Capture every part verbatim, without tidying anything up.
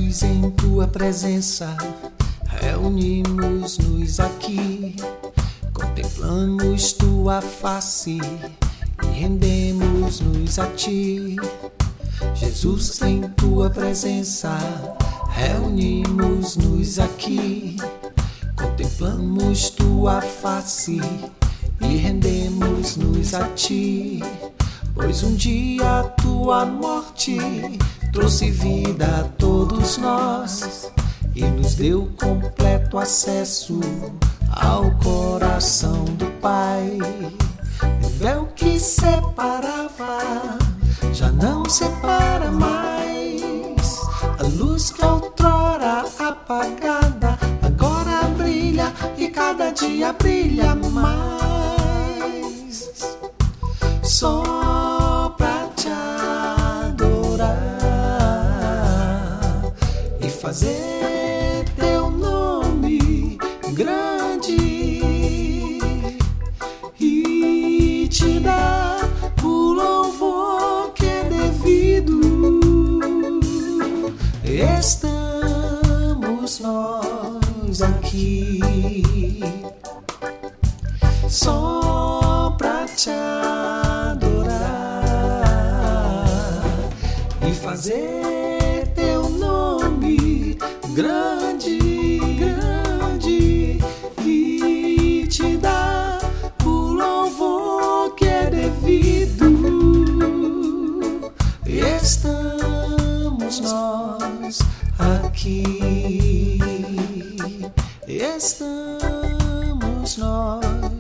Jesus, em tua presença, reunimos-nos aqui, contemplamos tua face e rendemos-nos a ti. Jesus, em tua presença, reunimos-nos aqui, contemplamos tua face e rendemos-nos a ti. Pois um dia a tua morte trouxe vida a todos nós e nos deu completo acesso ao coração do Pai. O véu que separava já não separa mais. A luz que outrora apagada agora brilha e cada dia brilha mais. Só pra te adorar e fazer teu nome grande e te dar o louvor que é devido. Estamos nós aqui só pra te adorar e fazer teu nome grande, grande e te dar o louvor que é devido. Estamos nós aqui, estamos nós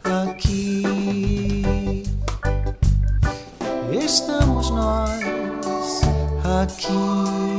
aqui, estamos nós aqui.